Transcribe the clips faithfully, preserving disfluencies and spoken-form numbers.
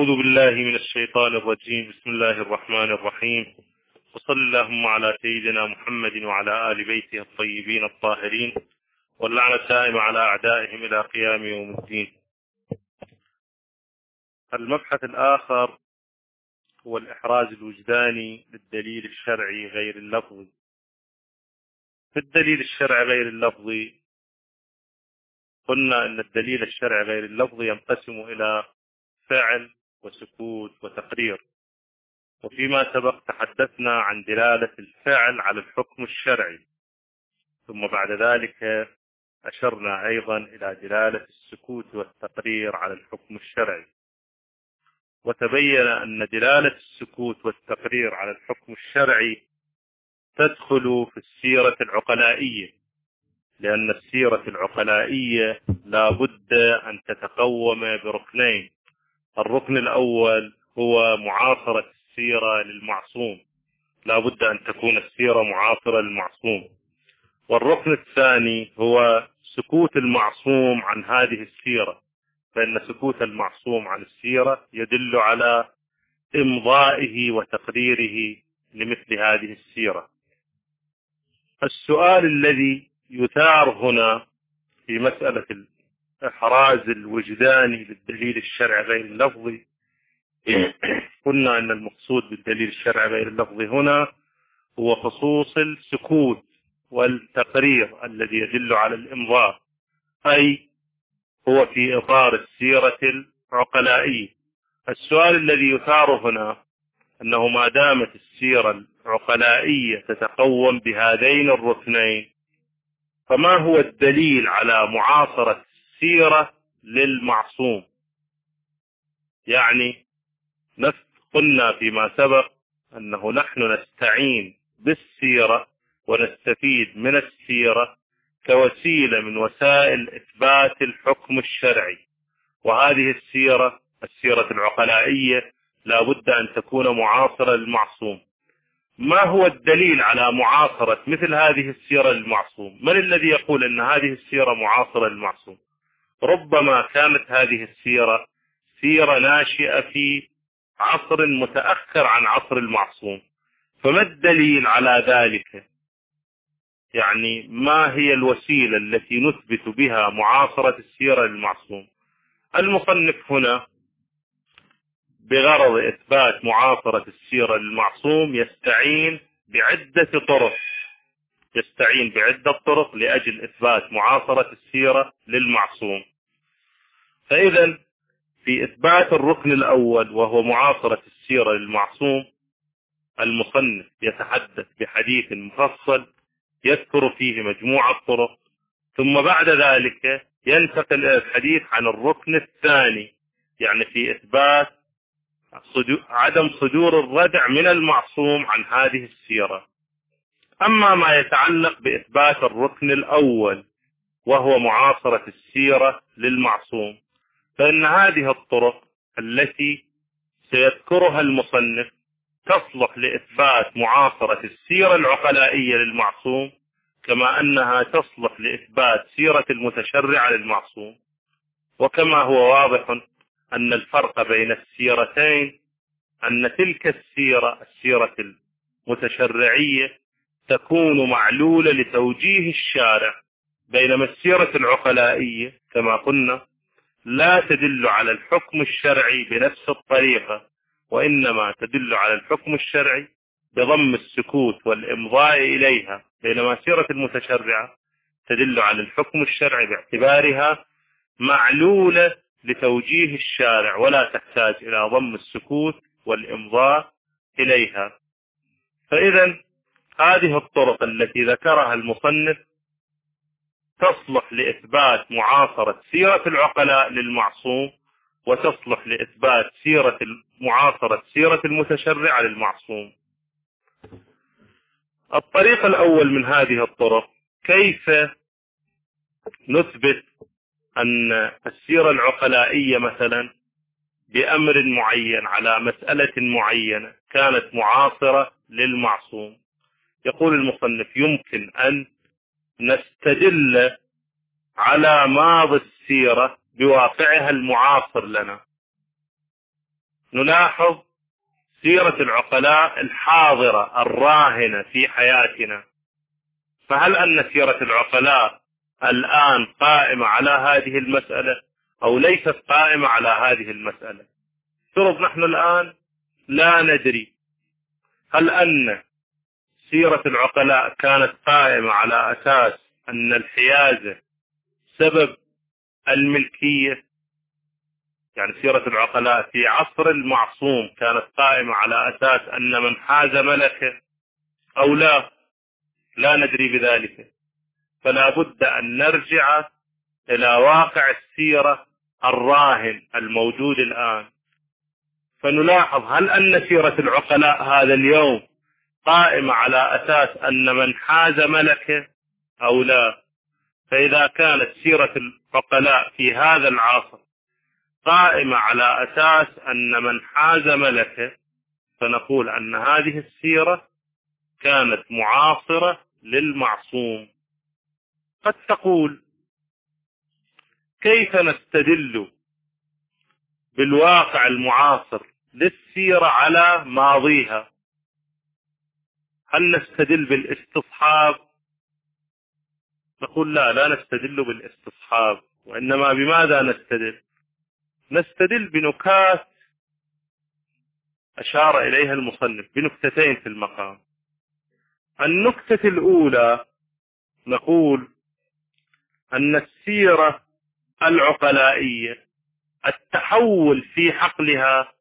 أعوذ بالله من الشيطان الرجيم. بسم الله الرحمن الرحيم، وصل اللهم على سيدنا محمد وعلى آل بيته الطيبين الطاهرين، واللعنة الدائمة على أعدائهم إلى قيام يوم الدين. المبحث الآخر هو الإحراز الوجداني للدليل الشرعي غير اللفظي. في الدليل الشرعي غير اللفظي قلنا أن الدليل الشرعي غير اللفظي ينقسم إلى فعل وسكوت وتقرير، وفيما سبق تحدثنا عن دلالة الفعل على الحكم الشرعي، ثم بعد ذلك أشرنا أيضا إلى دلالة السكوت والتقرير على الحكم الشرعي، وتبين أن دلالة السكوت والتقرير على الحكم الشرعي تدخل في السيرة العقلائية، لأن السيرة العقلائية لا بد أن تتقوم بركنين. الركن الأول هو معاصرة السيرة للمعصوم، لا بد أن تكون السيرة معاصرة للمعصوم. والركن الثاني هو سكوت المعصوم عن هذه السيرة، فإن سكوت المعصوم عن السيرة يدل على إمضائه وتقريره لمثل هذه السيرة. السؤال الذي يثار هنا في مسألة الإحراز الوجداني للدليل الشرعي غير اللفظي، قلنا أن المقصود بالدليل الشرعي غير اللفظي هنا هو خصوص السكوت والتقرير الذي يدل على الإمضاء، أي هو في إطار السيرة العقلائية. السؤال الذي يثار هنا أنه ما دامت السيرة العقلائية تتقوم بهذين الركنين، فما هو الدليل على معاصرة السيرة للمعصوم؟ يعني قلنا فيما سبق أنه نحن نستعين بالسيرة ونستفيد من السيرة كوسيلة من وسائل إثبات الحكم الشرعي، وهذه السيرة السيرة العقلائية لا بد أن تكون معاصرة للمعصوم. ما هو الدليل على معاصرة مثل هذه السيرة للمعصوم؟ من الذي يقول أن هذه السيرة معاصرة للمعصوم؟ ربما كانت هذه السيرة سيرة ناشئة في عصر متأخر عن عصر المعصوم، فما الدليل على ذلك؟ يعني ما هي الوسيلة التي نثبت بها معاصرة السيرة للمعصوم؟ المصنف هنا بغرض إثبات معاصرة السيرة للمعصوم يستعين بعدة طرق يستعين بعدة طرق لأجل إثبات معاصرة السيرة للمعصوم. فإذا في إثبات الركن الأول وهو معاصرة السيرة للمعصوم، المصنف يتحدث بحديث مفصل يذكر فيه مجموعة طرق، ثم بعد ذلك ينتقل إلى الحديث عن الركن الثاني، يعني في إثبات عدم صدور الردع من المعصوم عن هذه السيرة. أما ما يتعلق بإثبات الركن الأول وهو معاصرة السيرة للمعصوم، فإن هذه الطرق التي سيذكرها المصنف تصلح لإثبات معاصرة السيرة العقلائية للمعصوم، كما أنها تصلح لإثبات سيرة المتشرع للمعصوم. وكما هو واضح أن الفرق بين السيرتين أن تلك السيرة السيرة المتشرعية تكون معلولة لتوجيه الشارع، بينما السيرة العقلائية كما قلنا لا تدل على الحكم الشرعي بنفس الطريقة، وإنما تدل على الحكم الشرعي بضم السكوت والإمضاء إليها، بينما سيرة المتشرعة تدل على الحكم الشرعي باعتبارها معلولة لتوجيه الشارع ولا تحتاج إلى ضم السكوت والإمضاء إليها. فإذا هذه الطرق التي ذكرها المصنف تصلح لإثبات معاصرة سيرة العقلاء للمعصوم، وتصلح لإثبات سيرة معاصرة سيرة المتشرع للمعصوم. الطريق الأول من هذه الطرق، كيف نثبت أن السيرة العقلائية مثلا بأمر معين على مسألة معينة كانت معاصرة للمعصوم؟ يقول المصنف يمكن أن نستدل على ماضي السيرة بواقعها المعاصر لنا. نلاحظ سيرة العقلاء الحاضرة الراهنة في حياتنا. فهل أن سيرة العقلاء الآن قائمة على هذه المسألة أو ليست قائمة على هذه المسألة؟ فرض نحن الآن لا ندري هل أن سيرة العقلاء كانت قائمة على أساس أن الحيازة سبب الملكية، يعني سيرة العقلاء في عصر المعصوم كانت قائمة على أساس أن من حاز ملكه أو لا، لا ندري بذلك. فلا بد أن نرجع إلى واقع السيرة الراهن الموجود الآن، فنلاحظ هل أن سيرة العقلاء هذا اليوم قائمة على أساس أن من حاز ملكه أو لا. فإذا كانت سيرة العقلاء في هذا العصر قائمة على أساس أن من حاز ملكه، فنقول أن هذه السيرة كانت معاصرة للمعصوم. قد تقول كيف نستدل بالواقع المعاصر للسيرة على ماضيها؟ هل نستدل بالاستصحاب؟ نقول لا، لا نستدل بالاستصحاب، وإنما بماذا نستدل؟ نستدل بنكات أشار إليها المصنف، بنكتتين في المقام. النكتة الأولى نقول أن السيرة العقلائية التحول في حقلها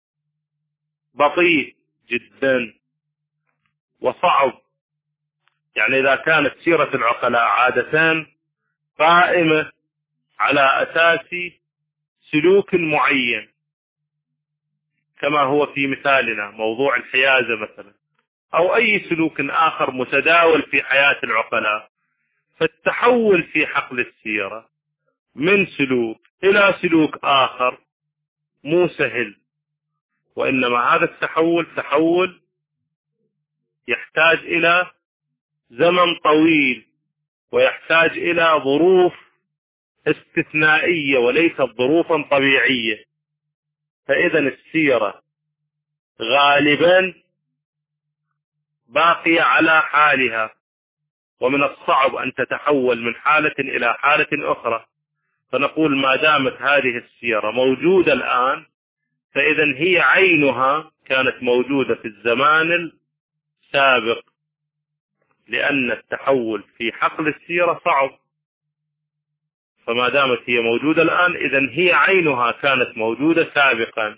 بطيء جدا وصعب. يعني إذا كانت سيرة العقلاء عادة قائمة على أساس سلوك معين كما هو في مثالنا موضوع الحيازة مثلا، أو أي سلوك آخر متداول في حياة العقلاء، فالتحول في حقل السيرة من سلوك إلى سلوك آخر مو سهل، وإنما هذا التحول تحول يحتاج إلى زمن طويل ويحتاج إلى ظروف استثنائية وليست ظروفا طبيعية. فإذا السيرة غالبا باقية على حالها، ومن الصعب أن تتحول من حالة إلى حالة أخرى. فنقول ما دامت هذه السيرة موجودة الآن، فإذا هي عينها كانت موجودة في الزمان السابق، لأن التحول في حقل السيرة صعب. فما دامت هي موجودة الآن، إذن هي عينها كانت موجودة سابقا.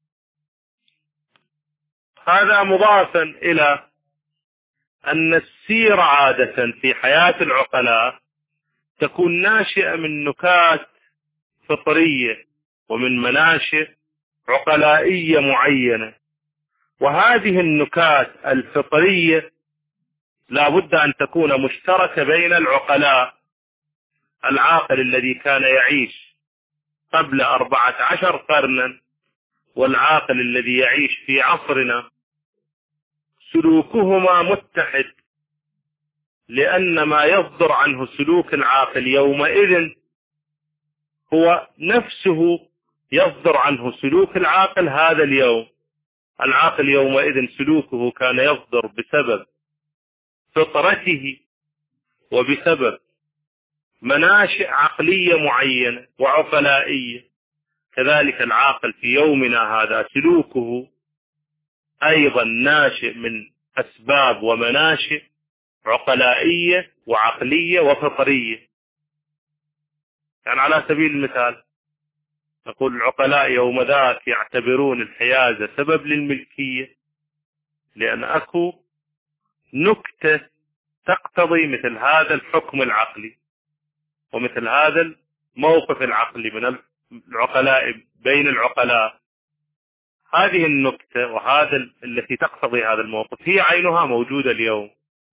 هذا مضافا إلى أن السيرة عادة في حياة العقلاء تكون ناشئة من نكات فطرية ومن مناشئ عقلائية معينة، وهذه النكات الفطرية لا بد أن تكون مشتركة بين العقلاء. العاقل الذي كان يعيش قبل أربعة عشر قرنا والعاقل الذي يعيش في عصرنا سلوكهما متحد، لأن ما يصدر عنه سلوك العاقل يومئذ هو نفسه يصدر عنه سلوك العاقل هذا اليوم. العاقل يومئذ سلوكه كان يصدر بسبب فطرته وبسبب مناشئ عقلية معينة وعقلائية. كذلك العاقل في يومنا هذا سلوكه أيضا ناشئ من أسباب ومناشئ عقلائية وعقلية وفطرية. يعني على سبيل المثال نقول العقلاء يوم ذاك يعتبرون الحيازة سبب للملكية، لأن أكو نكتة تقتضي مثل هذا الحكم العقلي ومثل هذا الموقف العقلي من العقلاء بين العقلاء. هذه النكتة وهذا التي تقتضي هذا الموقف هي عينها موجودة اليوم.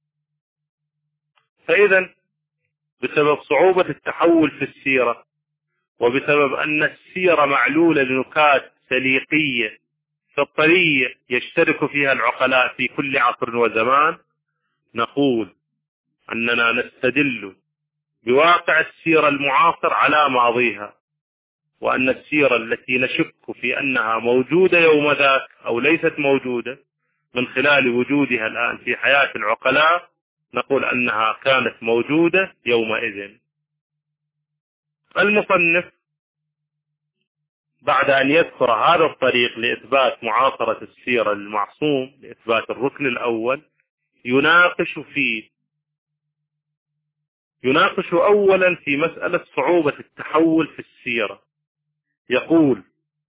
فإذا بسبب صعوبة التحول في السيرة وبسبب أن السيرة معلولة لنكات سليقية فطرية يشترك فيها العقلاء في كل عصر وزمان، نقول أننا نستدل بواقع السيرة المعاصر على ماضيها، وأن السيرة التي نشك في أنها موجودة يوم ذاك أو ليست موجودة من خلال وجودها الآن في حياة العقلاء نقول أنها كانت موجودة يومئذ. المصنف بعد أن يذكر هذا الطريق لإثبات معاصرة السيرة للمعصوم لإثبات الركن الأول يناقش فيه يناقش أولا في مسألة صعوبة التحول في السيرة. يقول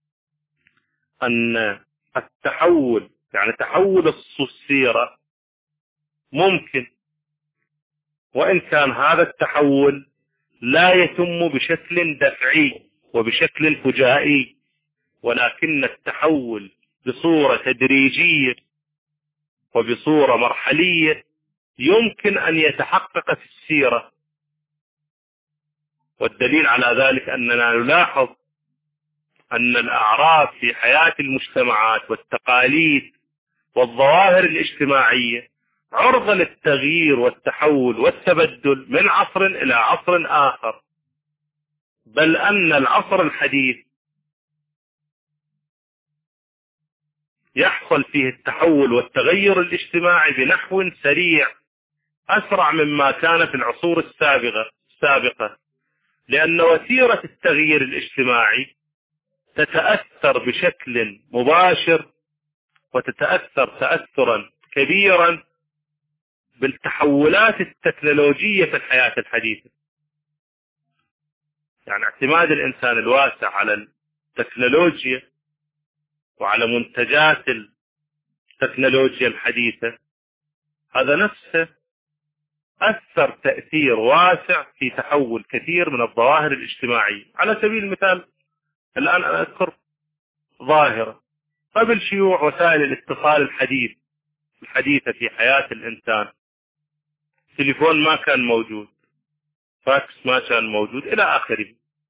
أن التحول يعني تحول السيرة ممكن، وإن كان هذا التحول لا يتم بشكل دفعي وبشكل فجائي، ولكن التحول بصورة تدريجية وبصورة مرحلية يمكن أن يتحقق في السيرة. والدليل على ذلك أننا نلاحظ أن الأعراف في حياة المجتمعات والتقاليد والظواهر الاجتماعية عرضة للتغيير والتحول والتبدل من عصر إلى عصر آخر، بل أن العصر الحديث يحصل فيه التحول والتغير الاجتماعي بنحو سريع أسرع مما كان في العصور السابقة السابقة لأن وتيرة التغيير الاجتماعي تتأثر بشكل مباشر وتتأثر تأثرا كبيرا بالتحولات التكنولوجية في الحياة الحديثة. يعني اعتماد الإنسان الواسع على التكنولوجيا وعلى منتجات التكنولوجيا الحديثة هذا نفسه أثر تأثير واسع في تحول كثير من الظواهر الاجتماعية. على سبيل المثال الآن أنا أذكر ظاهرة قبل شيوع وسائل الاتصال الحديث الحديثة في حياة الإنسان، تليفون ما كان موجود، فاكس ما كان موجود إلى آخره.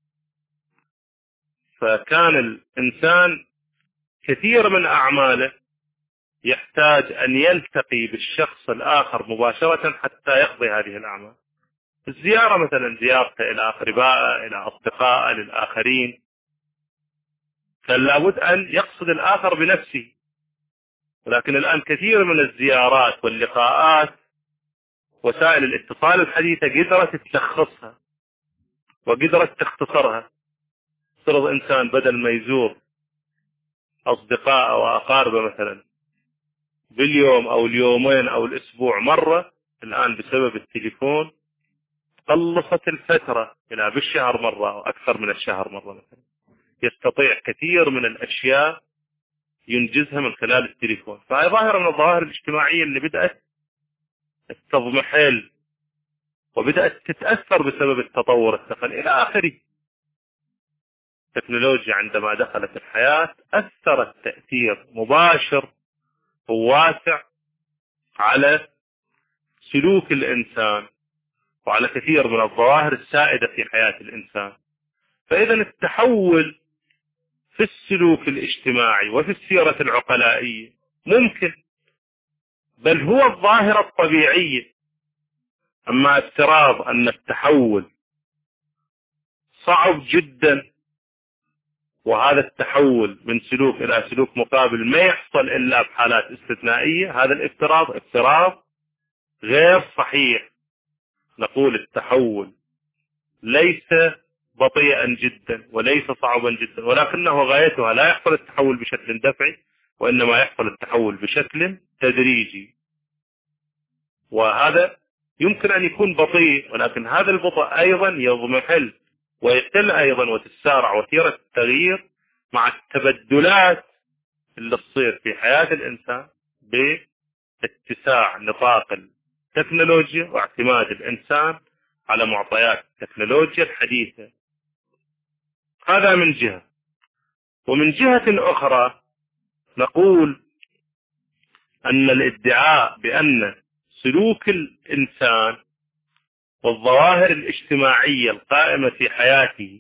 فكان الإنسان كثير من أعماله يحتاج أن يلتقي بالشخص الآخر مباشرة حتى يقضي هذه الأعمال. الزيارة مثلا زيارته إلى أقربائه إلى أصدقائه للآخرين كان لابد أن يقصد الآخر بنفسه، ولكن الآن كثير من الزيارات واللقاءات وسائل الاتصال الحديثة قدرت تلخصها وقدرت تختصرها. صرف إنسان بدل ما يزور أصدقاء وأقاربه مثلا باليوم أو اليومين أو الأسبوع مرة، الآن بسبب التليفون قلصت الفترة إلى بالشهر مرة أو أكثر من الشهر مرة مثلا. يستطيع كثير من الأشياء ينجزها من خلال التليفون. فهي ظاهرة من الظواهر الاجتماعية اللي بدأت تضمحل وبدأت تتأثر بسبب التطور التقني إلى آخره. التكنولوجيا عندما دخلت الحياة أثرت تأثير مباشر وواسع على سلوك الإنسان وعلى كثير من الظواهر السائدة في حياة الإنسان. فإذا التحول في السلوك الاجتماعي وفي السيرة العقلائية ممكن، بل هو الظاهرة الطبيعية. أما افتراض أن التحول صعب جدا وهذا التحول من سلوك إلى سلوك مقابل ما يحصل إلا بحالات استثنائية، هذا الافتراض افتراض غير صحيح. نقول التحول ليس بطيئا جدا وليس صعبا جدا، ولكنه غايتها لا يحصل التحول بشكل دفعي وإنما يحصل التحول بشكل تدريجي. وهذا يمكن أن يكون بطيء، ولكن هذا البطء أيضا يضمحل ويقل أيضا وتتسارع وتيرة التغيير مع التبدلات اللي تصير في حياة الإنسان باتساع نطاق التكنولوجيا واعتماد الإنسان على معطيات التكنولوجيا الحديثة. هذا من جهة. ومن جهة أخرى نقول أن الادعاء بأن سلوك الإنسان والظواهر الاجتماعية القائمة في حياته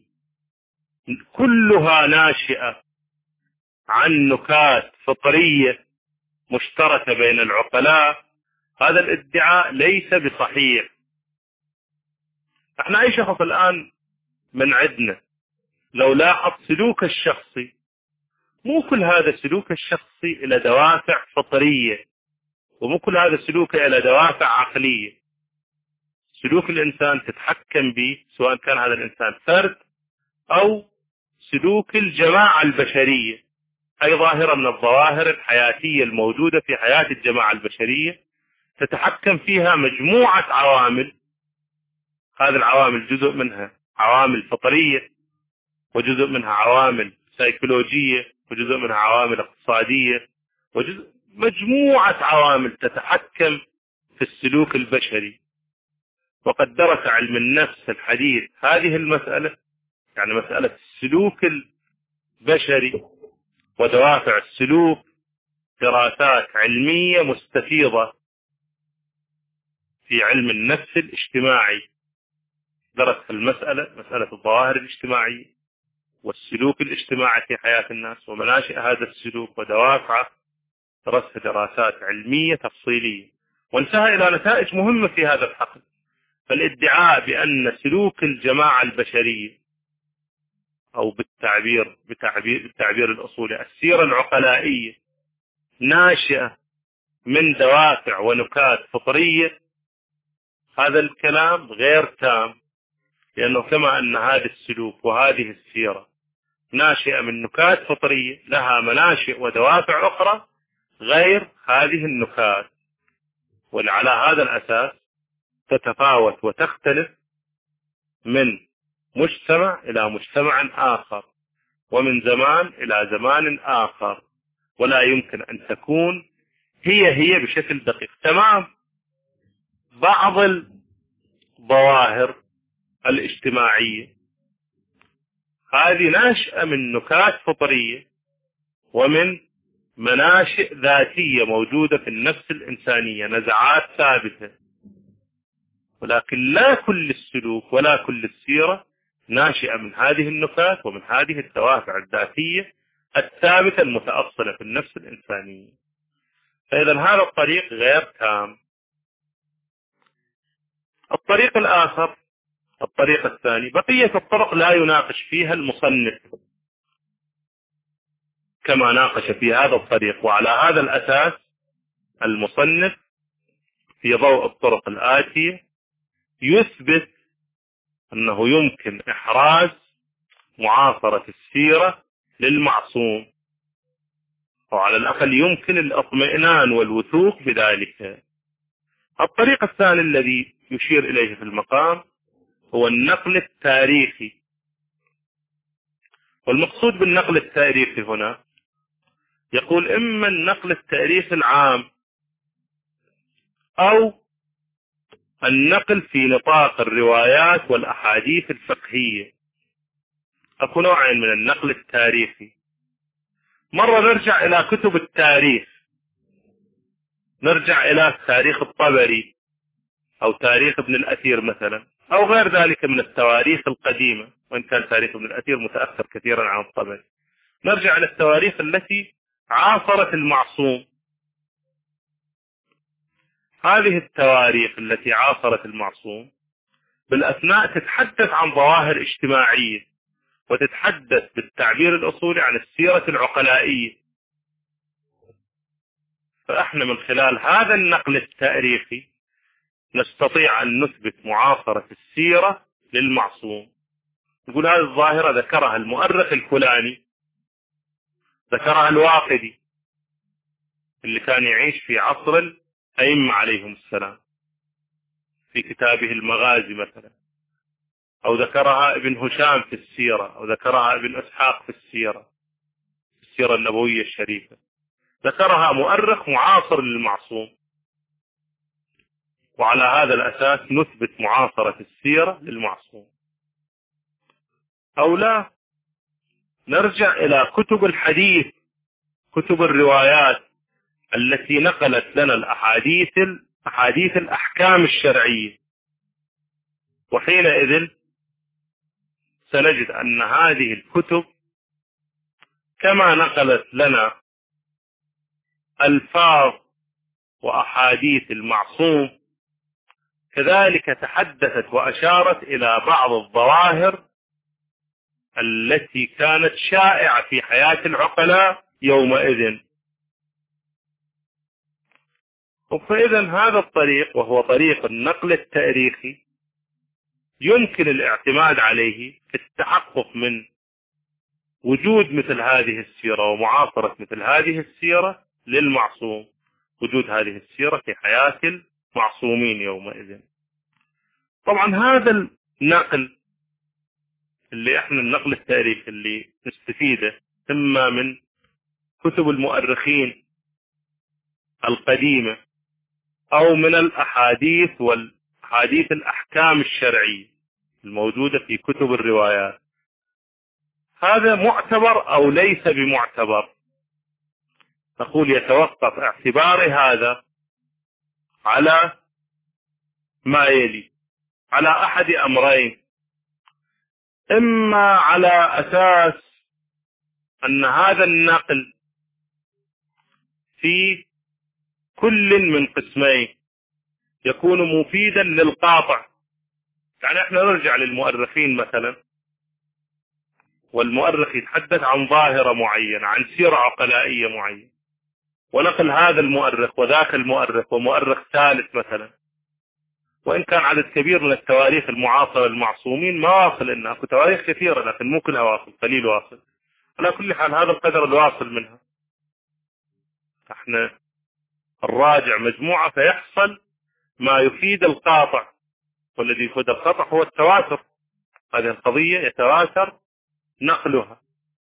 كلها ناشئة عن نكات فطرية مشتركة بين العقلاء، هذا الادعاء ليس بصحيح. احنا أي شخص الآن من عندنا لو لاحظ سلوك الشخصي، مو كل هذا سلوك الشخصي إلى دوافع فطرية، ومو كل هذا سلوك إلى دوافع عقلية. سلوك الإنسان تتحكم به، سواء كان هذا الإنسان فرد أو سلوك الجماعة البشرية، أي ظاهرة من الظواهر الحياتية الموجودة في حياة الجماعة البشرية تتحكم فيها مجموعة عوامل. هذه العوامل جزء منها عوامل فطرية، وجزء منها عوامل سيكولوجية، وجزء منها عوامل اقتصادية، وجزء مجموعة عوامل تتحكم في السلوك البشري. وقد درس علم النفس الحديث هذه المسألة، يعني مسألة السلوك البشري ودوافع السلوك، دراسات علمية مستفيضة في علم النفس الاجتماعي. درس المسألة، مسألة الظواهر الاجتماعية والسلوك الاجتماعي في حياة الناس ومناشئ هذا السلوك ودوافعه، درسها دراسات علمية تفصيلية، وانتهى إلى نتائج مهمة في هذا الحقل. فالادعاء بأن سلوك الجماعة البشرية، أو بالتعبير بالتعبير, بالتعبير الأصولي السيرة العقلائية، ناشئة من دوافع ونكات فطرية، هذا الكلام غير تام، لأنه كما أن هذا السلوك وهذه السيرة ناشئة من نكات فطرية لها مناشئ ودوافع أخرى غير هذه النكات، وعلى هذا الأساس تتفاوت وتختلف من مجتمع إلى مجتمع آخر، ومن زمان إلى زمان آخر، ولا يمكن أن تكون هي هي بشكل دقيق. تمام، بعض الظواهر الاجتماعية هذه ناشئة من نكات فطرية ومن مناشئ ذاتية موجودة في النفس الإنسانية، نزعات ثابتة، ولكن لا كل السلوك ولا كل السيرة ناشئة من هذه النكات ومن هذه الدوافع الذاتية الثابتة المتأصلة في النفس الإنسانية. فإذا هذا الطريق غير تام. الطريق الآخر، الطريق الثاني، بقية الطرق لا يناقش فيها المصنف كما ناقش في هذا الطريق، وعلى هذا الأساس المصنف في ضوء الطرق الآتية يثبت أنه يمكن إحراز معاصرة السيرة للمعصوم، أو على الأقل يمكن الاطمئنان والوثوق بذلك. الطريق الثاني الذي يشير إليه في المقام هو النقل التاريخي. والمقصود بالنقل التاريخي هنا يقول إما النقل التاريخي العام أو النقل في نطاق الروايات والأحاديث الفقهية. أكو نوعين من النقل التاريخي. مرة نرجع إلى كتب التاريخ، نرجع إلى تاريخ الطبري أو تاريخ ابن الأثير مثلا، أو غير ذلك من التواريخ القديمة، وإن كان تاريخ ابن الأثير متأخر كثيرا عن الطبري. نرجع إلى التواريخ التي عاصرت المعصوم. هذه التواريخ التي عاصرت المعصوم بالأثناء تتحدث عن ظواهر اجتماعية، وتتحدث بالتعبير الأصولي عن السيرة العقلائية. فإحنا من خلال هذا النقل التاريخي نستطيع أن نثبت معاصرة السيرة للمعصوم. نقول هذه الظاهرة ذكرها المؤرخ الفلاني، ذكرها الواقدي اللي كان يعيش في عصر الأئمة عليهم السلام في كتابه المغازي مثلا، أو ذكرها ابن هشام في السيرة، أو ذكرها ابن إسحاق في السيرة، في السيرة النبوية الشريفة. ذكرها مؤرخ معاصر للمعصوم، وعلى هذا الأساس نثبت معاصرة السيرة للمعصوم. أو لا، نرجع إلى كتب الحديث، كتب الروايات التي نقلت لنا الأحاديث أحاديث الأحكام الشرعية، وحينئذ سنجد أن هذه الكتب كما نقلت لنا ألفاظ وأحاديث المعصوم، كذلك تحدثت وأشارت إلى بعض الظواهر التي كانت شائعة في حياة العقلاء يومئذ. فإذا هذا الطريق وهو طريق النقل التاريخي يمكن الاعتماد عليه في التحقق من وجود مثل هذه السيرة ومعاصرة مثل هذه السيرة للمعصوم، وجود هذه السيرة في حياة المعصومين يومئذ. طبعا هذا النقل اللي احنا النقل التاريخي اللي نستفيده إما من كتب المؤرخين القديمة أو من الأحاديث والحديث الأحكام الشرعية الموجودة في كتب الروايات، هذا معتبر أو ليس بمعتبر؟ نقول يتوقف اعتبار هذا على ما يلي، على أحد أمرين: إما على أساس أن هذا النقل في كل من قسمين يكون مفيدا للقاطع. يعني احنا نرجع للمؤرخين مثلا، والمؤرخ يتحدث عن ظاهرة معينة، عن سيرة عقلائية معينة، ونقل هذا المؤرخ وذاك المؤرخ ومؤرخ ثالث مثلا، وإن كان عدد كبير من التواريخ المعاصرة للمعصومين ما واصل، إنها أكو تواريخ كثيرة لكن مو كلها واصل، قليل واصل. على كل حال هذا القدر الواصل منها احنا الراجع مجموعة فيحصل ما يفيد القاطع، والذي يفيد القاطع هو التواتر. هذه القضية يتواتر نقلها،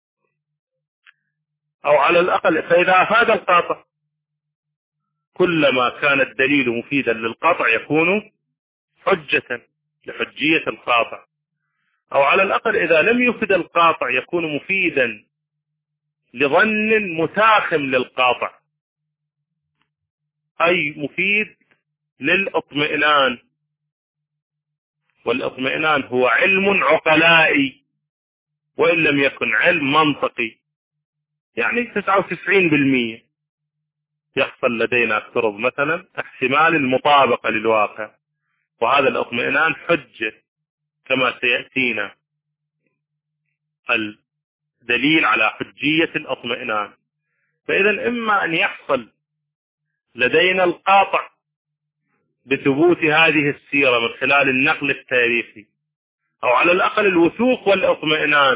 أو على الأقل فإذا أفاد القاطع كلما كان الدليل مفيدا للقاطع يكون حجة لحجية القاطع، أو على الأقل إذا لم يفد القاطع يكون مفيدا لظن متاخم للقاطع، أي مفيد للإطمئنان، والإطمئنان هو علم عقلائي وإن لم يكن علم منطقي. يعني تسعة وتسعين بالمئة يحصل لدينا افترض مثلا احتمال المطابقة للواقع، وهذا الاطمئنان حجة كما سيأتينا الدليل على حجية الاطمئنان. فإذا إما أن يحصل لدينا القاطع بثبوت هذه السيرة من خلال النقل التاريخي، أو على الأقل الوثوق والاطمئنان،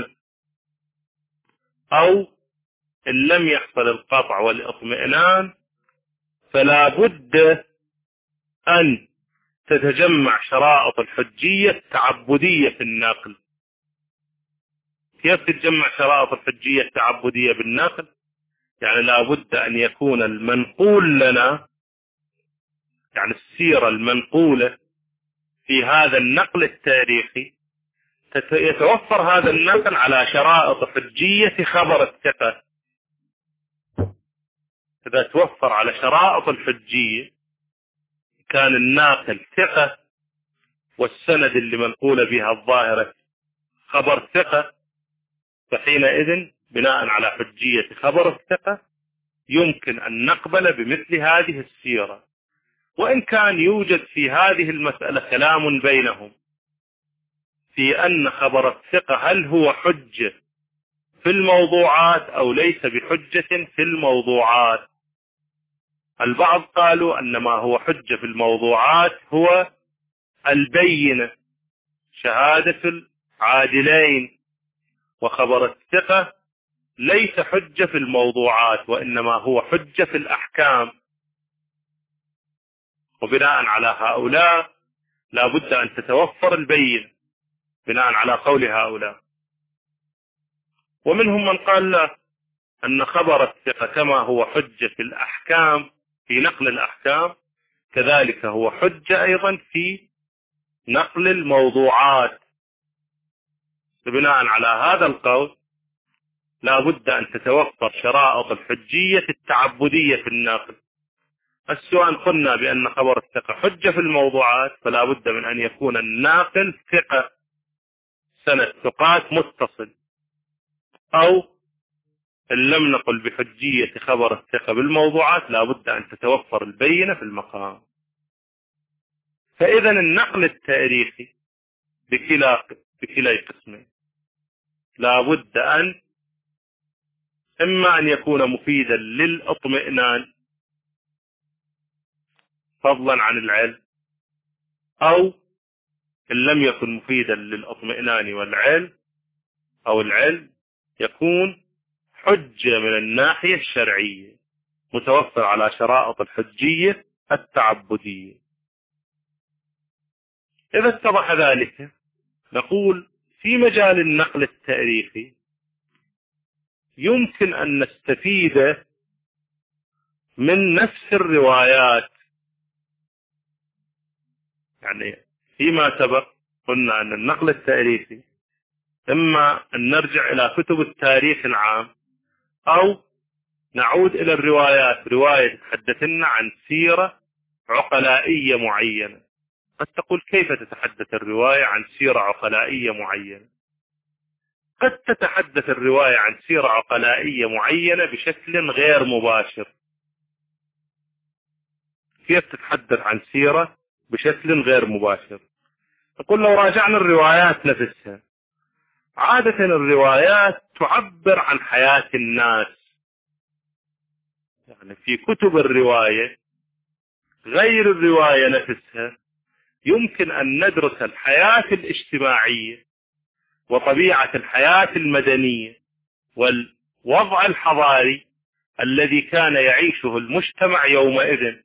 أو إن لم يحصل القطع والاطمئنان فلا بد أن تتجمع شرائط الحجية التعبدية في النقل. كيف تتجمع شرائط الحجية التعبدية بالنقل؟ يعني لا بد أن يكون المنقول لنا، يعني السيرة المنقولة في هذا النقل التاريخي يتوفر هذا النقل على شرائط حجية خبر الثقة. إذا توفر على شرائط الحجية كان الناقل ثقة والسند اللي منقول بها الظاهرة خبر ثقة، فحينئذ بناء على حجية خبر الثقة يمكن أن نقبل بمثل هذه السيرة. وإن كان يوجد في هذه المسألة كلام بينهم في أن خبر الثقة هل هو حجة في الموضوعات أو ليس بحجة في الموضوعات. البعض قالوا أن ما هو حجة في الموضوعات هو البينة، شهادة العادلين، وخبر الثقة ليس حجة في الموضوعات وإنما هو حجة في الأحكام. وبناء على هؤلاء لا بد أن تتوفر البينة بناء على قول هؤلاء. ومنهم من قال لا، أن خبر الثقة كما هو حجة في الأحكام في نقل الأحكام كذلك هو حجة أيضا في نقل الموضوعات. بناء على هذا القول لا بد أن تتوفر شرائط الحجية التعبدية في النقل. السؤال قلنا بأن خبر الثقة حجة في الموضوعات، فلا بد من أن يكون الناقل ثقة سند ثقات متصل، أو إن لم نقل بحجية خبر الثقة بالموضوعات لا بد أن تتوفر البينة في المقام. فإذا النقل التاريخي بكلا بكلا قسمين: لا بد أن إما أن يكون مفيدا للإطمئنان فضلا عن العلم، أو إن لم يكن مفيدا للإطمئنان والعلم أو العلم يكون حجة من الناحية الشرعية، متوفر على شرائط الحجية التعبدية. إذا اتضح ذلك نقول في مجال النقل التاريخي يمكن أن نستفيد من نفس الروايات. يعني فيما سبق قلنا أن النقل التاريخي إما أن نرجع إلى كتب التاريخ العام أو نعود إلى الروايات، رواية تحدثنا عن سيرة عقلائية معينة. قد تقول كيف تتحدث الرواية عن سيرة عقلائية معينة؟ قد تتحدث الرواية عن سيرة عقلائية معينة بشكل غير مباشر. كيف تتحدث عن سيرة بشكل غير مباشر؟ نقول لو راجعنا الروايات نفسها، عادة الروايات تعبر عن حياة الناس. يعني في كتب الرواية غير الرواية نفسها يمكن أن ندرس الحياة الاجتماعية وطبيعة الحياة المدنية والوضع الحضاري الذي كان يعيشه المجتمع يومئذ،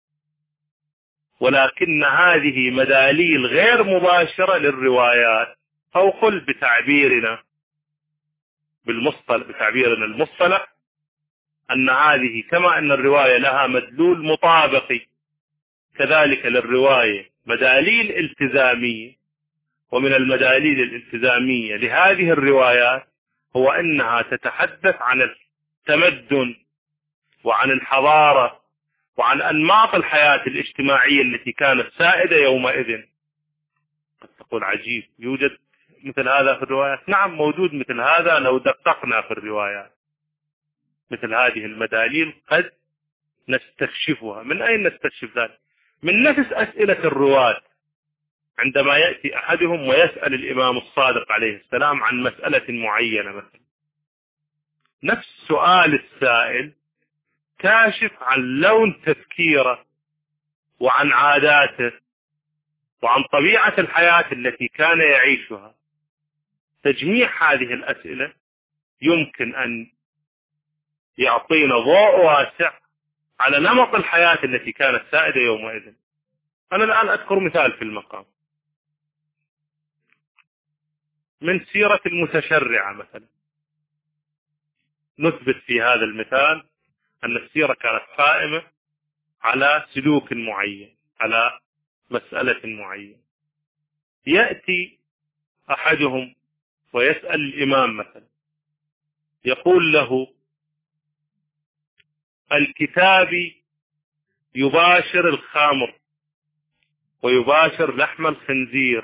ولكن هذه مداليل غير مباشرة للروايات، أو قل بتعبيرنا بالمصطلح بتعبيرنا المصطلح أن هذه كما أن الرواية لها مدلول مطابقي، كذلك للرواية مداليل التزامية. ومن المداليل الالتزامية لهذه الروايات هو أنها تتحدث عن التمدن وعن الحضارة وعن أنماط الحياة الاجتماعية التي كانت سائدة يومئذ. قد تقول عجيب، يوجد مثل هذا في الروايات؟ نعم موجود مثل هذا لو دققنا في الروايات. مثل هذه المداليل قد نستكشفها. من أين نستكشف ذلك؟ من نفس أسئلة الرواة. عندما يأتي أحدهم ويسأل الإمام الصادق عليه السلام عن مسألة معينة مثلا، نفس سؤال السائل كاشف عن لون تفكيره وعن عاداته وعن طبيعة الحياة التي كان يعيشها. تجميع هذه الأسئلة يمكن أن يعطينا ضوء واسع على نمط الحياة التي كانت سائدة يومئذ. أنا الآن أذكر مثال في المقام من سيرة المتشرعة مثلا. نثبت في هذا المثال أن السيرة كانت قائمة على سلوك معين، على مسألة معينة. يأتي أحدهم ويسأل الإمام مثلا، يقول له الكتابي يباشر الخمر ويباشر لحم الخنزير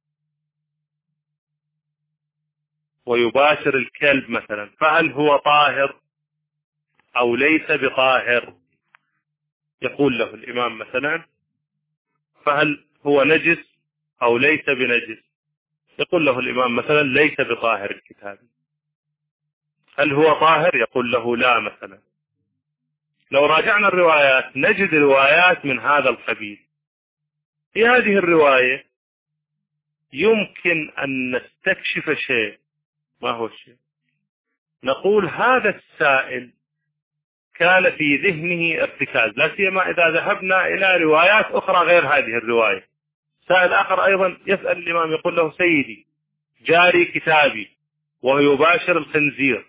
ويباشر الكلب مثلا، فهل هو طاهر أو ليس بطاهر؟ يقول له الإمام مثلا فهل هو نجس أو ليس بنجس؟ يقول له الإمام مثلا ليس بطاهر الكتابي. هل هو طاهر؟ يقول له لا مثلا. لو راجعنا الروايات نجد روايات من هذا القبيل. في هذه الرواية يمكن أن نستكشف شيء. ما هو الشيء؟ نقول هذا السائل كان في ذهنه ارتكاز، لا سيما إذا ذهبنا إلى روايات أخرى غير هذه الرواية. سائل آخر أيضا يسأل الإمام يقول له سيدي جاري كتابي وهو يباشر الخنزير،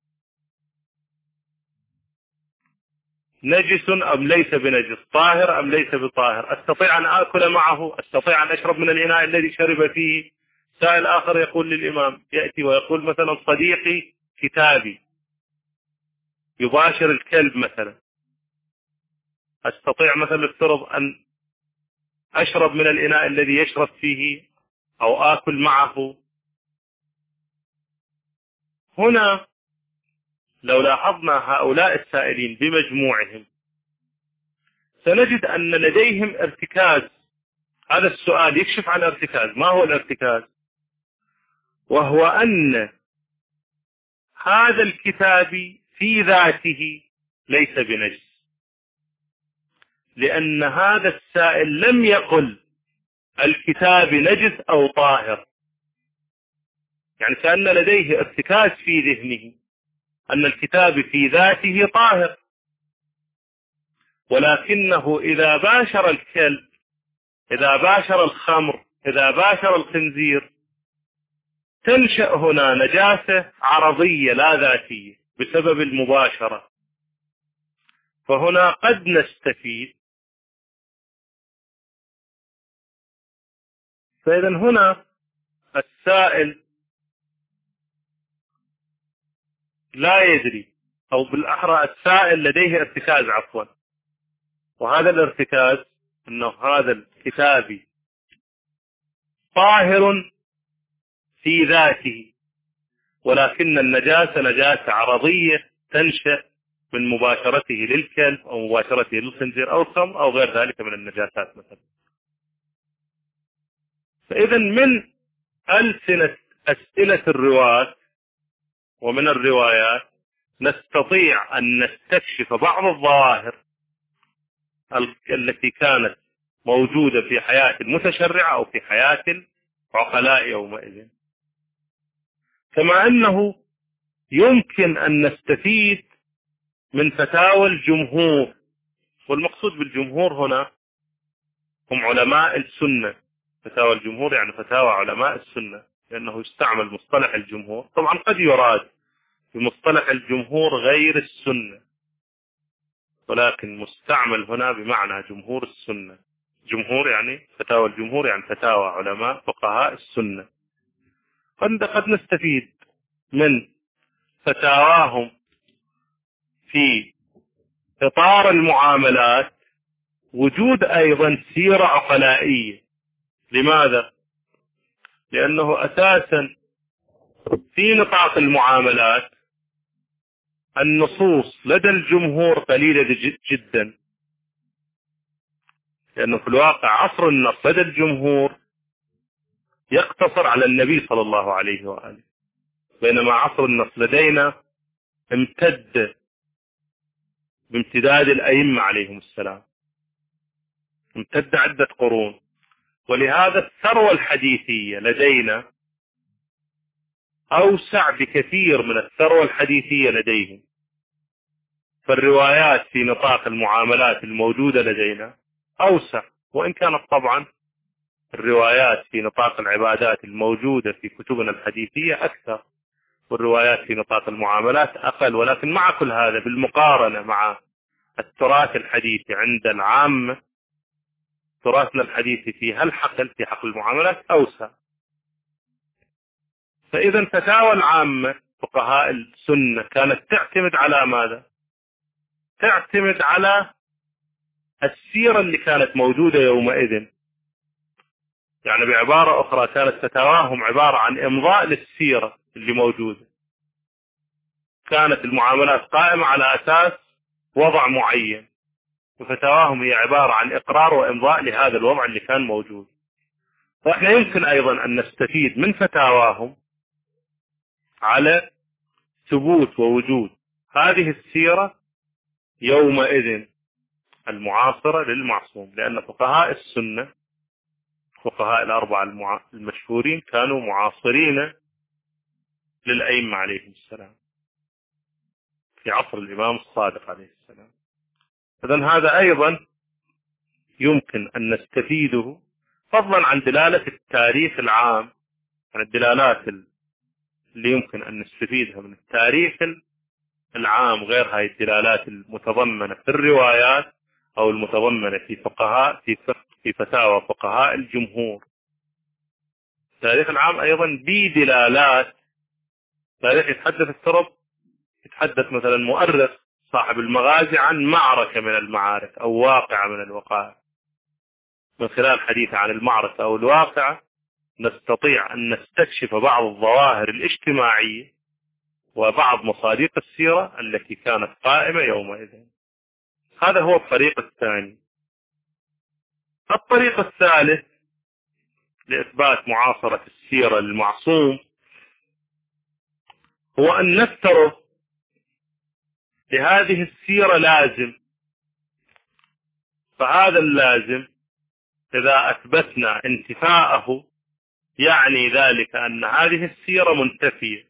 نجس أم ليس بنجس، طاهر أم ليس بطاهر، أستطيع أن آكل معه، أستطيع أن أشرب من الإناء الذي شرب فيه. سائل آخر يقول للإمام، يأتي ويقول مثلا صديقي كتابي يباشر الكلب مثلا، أستطيع مثلا افترض أن أشرب من الإناء الذي يشرب فيه أو آكل معه. هنا لو لاحظنا هؤلاء السائلين بمجموعهم سنجد أن لديهم ارتكاز. هذا السؤال يكشف عن ارتكاز. ما هو الارتكاز؟ وهو أن هذا الكتاب في ذاته ليس بنجس، لأن هذا السائل لم يقل الكتاب نجس أو طاهر، يعني كأن لديه ارتكاز في ذهنه أن الكتاب في ذاته طاهر، ولكنه إذا باشر الكلب، إذا باشر الخمر، إذا باشر الخنزير، تنشأ هنا نجاسة عرضية لا ذاتية بسبب المباشرة. فهنا قد نستفيد. فإذا هنا السائل لا يدري، أو بالأحرى السائل لديه ارتكاز عفوا، وهذا الارتكاز أنه هذا الكتاب طاهر في ذاته، ولكن النجاسة نجاسة عرضية تنشأ من مباشرته للكلب أو مباشرته للخنزير أو الخمر أو غير ذلك من النجاسات مثلا. فإذا من ألسنة أسئلة الرواة ومن الروايات نستطيع أن نستكشف بعض الظواهر التي كانت موجودة في حياة المتشرع أو في حياة العقلاء يومئذ، كما أنه يمكن أن نستفيد من فتاوى الجمهور. والمقصود بالجمهور هنا هم علماء السنة. فتاوى الجمهور يعني فتاوى علماء السنة، لأنه يستعمل مصطلح الجمهور. طبعا قد يراد بمصطلح الجمهور غير السنة، ولكن مستعمل هنا بمعنى جمهور السنة. جمهور يعني فتاوى الجمهور يعني فتاوى علماء فقهاء السنة. قد قد نستفيد من فتاواهم في إطار المعاملات وجود أيضا سيرة عقلائية. لماذا؟ لأنه أساسا في نطاق المعاملات النصوص لدى الجمهور قليلة جدا، لأنه في الواقع عصر النص لدى الجمهور يقتصر على النبي صلى الله عليه وآله، بينما عصر النص لدينا امتد بامتداد الأئمة عليهم السلام، امتد عدة قرون. ولهذا الثروة الحديثية لدينا أوسع بكثير من الثروة الحديثية لديهم. فالروايات في نطاق المعاملات الموجودة لدينا أوسع، وإن كانت طبعا الروايات في نطاق العبادات الموجودة في كتبنا الحديثية أكثر، والروايات في نطاق المعاملات أقل. ولكن مع كل هذا بالمقارنة مع التراث الحديثي عند العامة، تراثنا الحديثي في هالحقل في حقل المعاملات أوسع. فإذا فتاوى العامة فقهاء السنة كانت تعتمد على ماذا؟ تعتمد على السيرة اللي كانت موجودة يومئذ. يعني بعبارة أخرى كانت فتاواهم عبارة عن إمضاء للسيرة اللي موجودة. كانت المعاملات قائمة على أساس وضع معين، وفتاواهم هي عبارة عن إقرار وإمضاء لهذا الوضع اللي كان موجود. فإحنا يمكن أيضا أن نستفيد من فتاواهم على ثبوت ووجود هذه السيرة يومئذ المعاصرة للمعصوم، لأن فقهاء السنة فقهاء الأربعة المشهورين كانوا معاصرين للأئمة عليهم السلام في عصر الإمام الصادق عليه السلام. إذن هذا أيضا يمكن أن نستفيده، فضلا عن دلالة التاريخ العام، عن الدلالات اللي يمكن أن نستفيدها من التاريخ العام غير هاي الدلالات المتضمنة في الروايات أو المتضمنة في فقهاء في في فتاوى فقهاء الجمهور. التاريخ العام أيضا بدلالات. تاريخ يتحدث السرب، يتحدث مثلا مؤرخ صاحب المغازي عن معركة من المعارك أو واقعة من الوقائع، من خلال حديثه عن المعركة أو الواقعة نستطيع أن نستكشف بعض الظواهر الاجتماعية وبعض مصادق السيرة التي كانت قائمة يومئذ. هذا هو الطريق الثاني. الطريق الثالث لإثبات معاصرة السيرة للمعصوم هو أن نفترض لهذه السيرة لازم، فهذا اللازم إذا أثبتنا انتفاءه يعني ذلك أن هذه السيرة منتفية.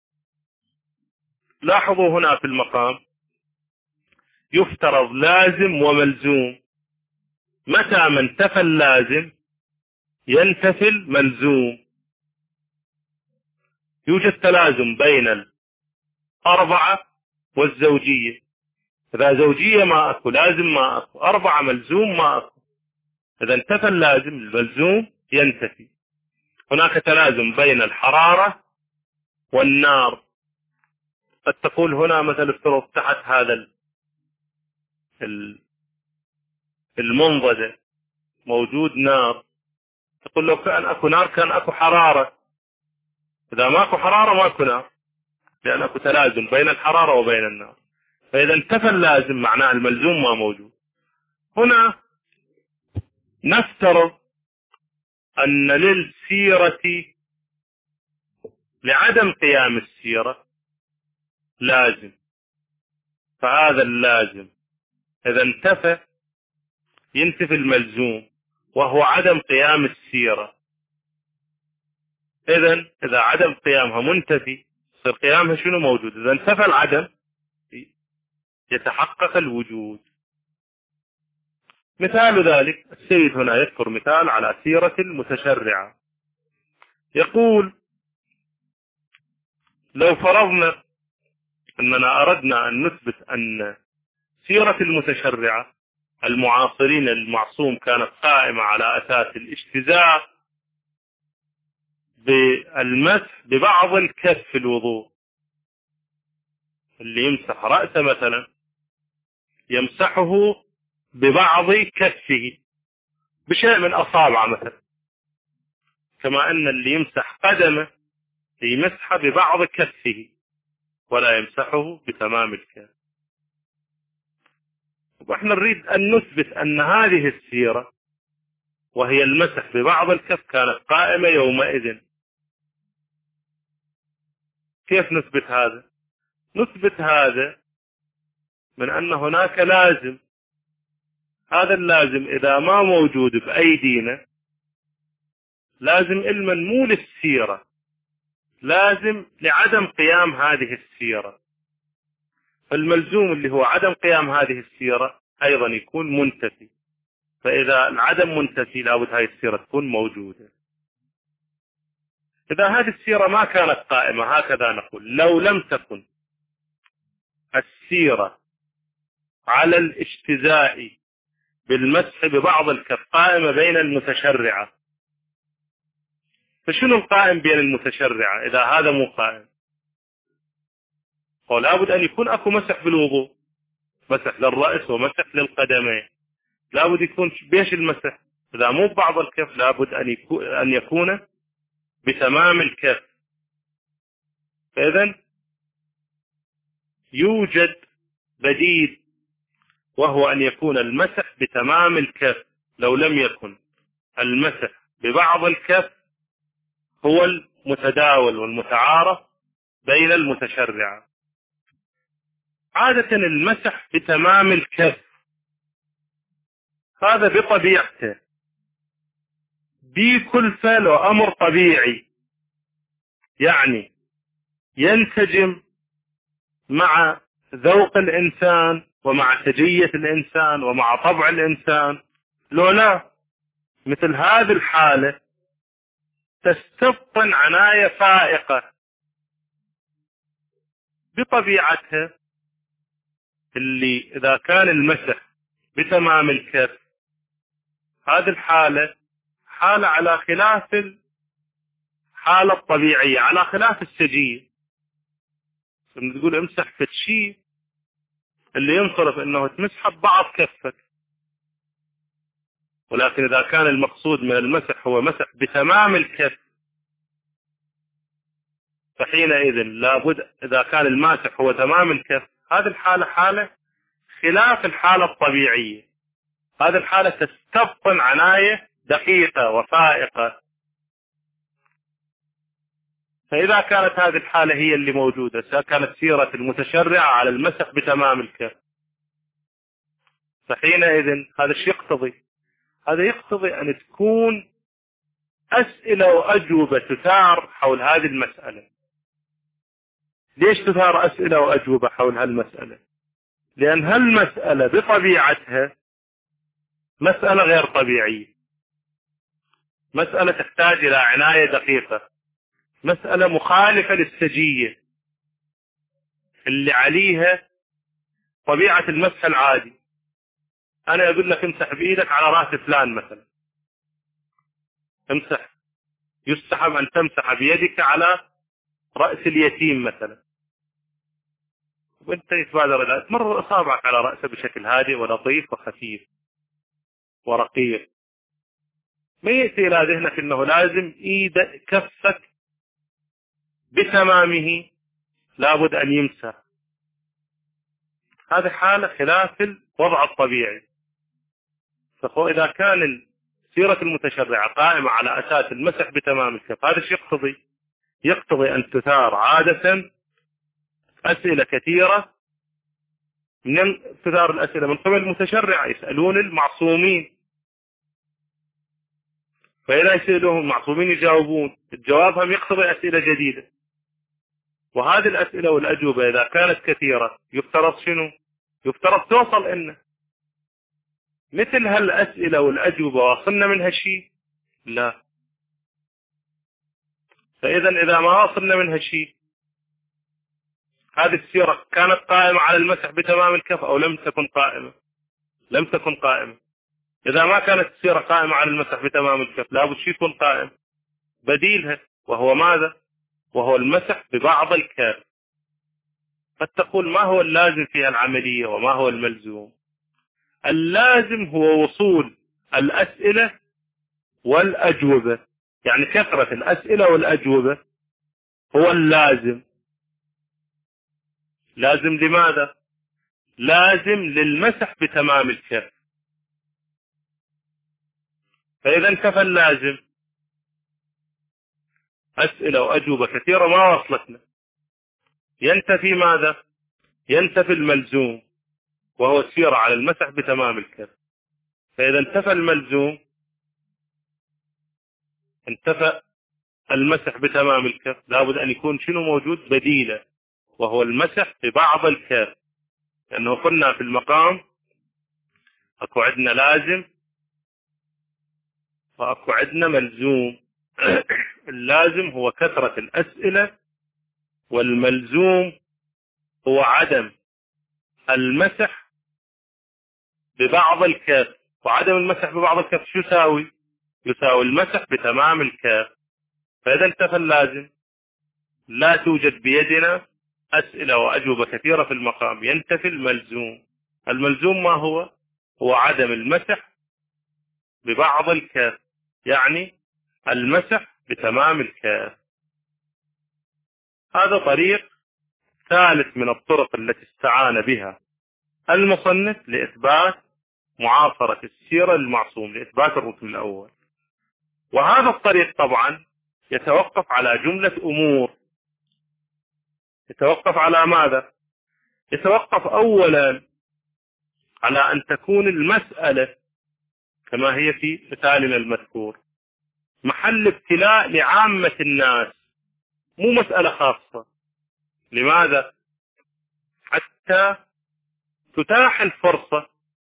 لاحظوا هنا في المقام يفترض لازم وملزوم، متى ما انتفى اللازم ينتفي الملزوم. يوجد تلازم بين الأربعة والزوجية، إذا زوجية ما أكو، لازم ما أكو، أربعة ملزوم ما أكو. إذا انتفى اللازم الملزوم ينتفي. هناك تلازم بين الحرارة والنار. قد تقول هنا مثل افترض تحت هذا المنضدة موجود نار، تقول لو كان أكو نار كان أكو حرارة. إذا ما أكو حرارة ما أكو نار، لأن أكو تلازم بين الحرارة وبين النار. فإذا انتفى اللازم معناه الملزوم ما موجود. هنا نفترض أن للسيرة لعدم قيام السيرة لازم، فهذا اللازم إذا انتفى ينتفي الملزوم وهو عدم قيام السيرة. إذا إذا عدم قيامها منتفي صار قيامها شنو موجود. إذا انتفى العدم يتحقق الوجود. مثال ذلك السيد هنا يذكر مثال على سيرة المتشرعة، يقول لو فرضنا أننا أردنا أن نثبت أن سيرة المتشرعة المعاصرين المعصوم كانت قائمة على أساس الاجتزاء بالمسح ببعض الكف في الوضوء، اللي يمسح رأسه مثلا يمسحه ببعض كفه بشيء من أصابعه مثلا، كما أن اللي يمسح قدمه يمسحه ببعض كفه ولا يمسحه بتمام الكف. ونحن نريد أن نثبت أن هذه السيرة وهي المسح ببعض الكف كانت قائمة يومئذ. كيف نثبت هذا؟ نثبت هذا من أن هناك لازم، هذا اللازم إذا ما موجود بأيدينا لازم علما مو للسيرة، لازم لعدم قيام هذه السيرة. فالملزوم اللي هو عدم قيام هذه السيرة أيضا يكون منتفي، فإذا العدم منتفي لابد هذه السيرة تكون موجودة. إذا هذه السيرة ما كانت قائمة هكذا نقول لو لم تكن السيرة على الاجتزاء بالمسح ببعض الكف قائمة بين المتشرعة، فشنو القائم بين المتشرعة إذا هذا مو قائم؟ قال لابد أن يكون أكو مسح بالوضوء، مسح للرأس ومسح للقدمين، لابد يكون بيش المسح إذا مو بعض الكف لابد أن يكون أن يكون بتمام الكف. فإذا يوجد بديل وهو أن يكون المسح بتمام الكف. لو لم يكن المسح ببعض الكف هو المتداول والمتعارف بين المتشرعة. عادة المسح بتمام الكف هذا بطبيعته بكلفة وأمر طبيعي، يعني ينسجم مع ذوق الإنسان ومع سجية الإنسان ومع طبع الإنسان. لو لا مثل هذه الحالة تستبطن عناية فائقة بطبيعتها، اللي إذا كان المسح بتمام الكف هذه الحالة حالة على خلاف الحالة الطبيعية، على خلاف السجية. لما تقول امسح في الشيء اللي ينصرف انه تمسح ببعض كفك، ولكن اذا كان المقصود من المسح هو مسح بتمام الكف فحينئذ لابد اذا كان الماسح هو تمام الكف هذه الحالة حالة خلاف الحالة الطبيعية، هذه الحالة تستبطن عناية دقيقة وفائقة. فإذا كانت هذه الحالة هي اللي موجودة، كانت سيرة المتشرع على المسح بتمام الكف، فحينئذ هذا الشيء يقتضي هذا يقتضي أن تكون أسئلة وأجوبة تثار حول هذه المسألة. ليش تثار أسئلة وأجوبة حول هالمسألة؟ لأن هالمسألة بطبيعتها مسألة غير طبيعية، مسألة تحتاج إلى عناية دقيقة، مسألة مخالفة للسجية اللي عليها طبيعة المسح العادي. أنا أقول لك امسح بإيدك على رأس فلان مثلا، امسح، يستحب أن تمسح بيدك على رأس اليتيم مثلا، وانت يتبادر إلى تمرر أصابعك على رأسه بشكل هادئ ولطيف وخفيف ورقيق، ما يأتي إلى ذهنك أنه لازم إيد كفك بتمامه لابد أن يمسح. هذه حالة خلاف الوضع الطبيعي. فإذا كان سيرة المتشرع قائمة على أساس المسح بتمام الكف، هذا الشيء يقتضي يقتضي أن تثار عادة أسئلة كثيرة، من تثار الأسئلة من قبل المتشرع، يسألون المعصومين، فإذا يسألوهم المعصومين يجاوبون، الجوابهم يقتضي أسئلة جديدة. وهذه الأسئلة والأجوبة إذا كانت كثيرة يفترض شنو؟ يفترض توصل إنه مثل هالأسئلة والأجوبة وصلنا منها شيء؟ لا. فإذا إذا ما وصلنا منها شيء، هذه السيرة كانت قائمة على المسح بتمام الكف أو لم تكن قائمة؟ لم تكن قائمة. إذا ما كانت السيرة قائمة على المسح بتمام الكف لابد شيء يكون قائم بديلها، وهو ماذا؟ وهو المسح ببعض الكف. قد تقول ما هو اللازم فيها العملية وما هو الملزوم؟ اللازم هو وصول الأسئلة والأجوبة، يعني كثرة الأسئلة والأجوبة هو اللازم. لازم لماذا؟ لازم للمسح بتمام الكف. فإذا انتفى اللازم، أسئلة وأجوبة كثيرة ما وصلتنا، ينتفي ماذا؟ ينتفي الملزوم وهو السيرة على المسح بتمام الكف. فإذا انتفى الملزوم انتفى المسح بتمام الكف، لابد أن يكون شنو موجود؟ بديله، وهو المسح ببعض الكف. لأنه قلنا في المقام أكو عندنا لازم وأكو عندنا ملزوم. اللازم هو كثرة الأسئلة، والملزوم هو عدم المسح ببعض الكف. وعدم المسح ببعض الكف شو يساوي؟ يساوي المسح بتمام الكف. فإذا انتفى اللازم لا توجد بيدنا أسئلة وأجوبة كثيرة في المقام، ينتفي الملزوم. الملزوم ما هو؟ هو عدم المسح ببعض الكف، يعني المسح بتمام الكف. هذا طريق ثالث من الطرق التي استعان بها المصنف لإثبات معاصرة السيرة للمعصوم، لإثبات الركن الأول. وهذا الطريق طبعا يتوقف على جملة أمور. يتوقف على ماذا؟ يتوقف أولا على أن تكون المسألة كما هي في مثالنا المذكور محل ابتلاء لعامة الناس، مو مسألة خاصة. لماذا؟ حتى تتاح الفرصة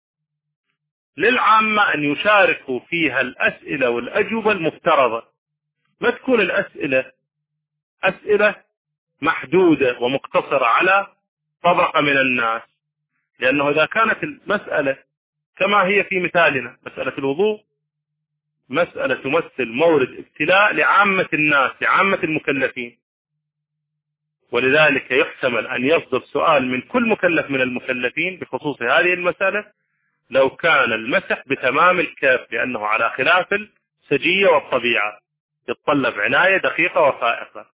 للعامة أن يشاركوا فيها الأسئلة والأجوبة المفترضة، ما تكون الأسئلة أسئلة محدودة ومقتصرة على طبقة من الناس. لأنه إذا كانت المسألة كما هي في مثالنا مسألة الوضوء، مسألة تمثل مورد ابتلاء لعامة الناس، لعامة المكلفين، ولذلك يحتمل أن يصدر سؤال من كل مكلف من المكلفين بخصوص هذه المسألة لو كان المسح بتمام الكاف، لأنه على خلاف السجية والطبيعة يتطلب عناية دقيقة وفائقة.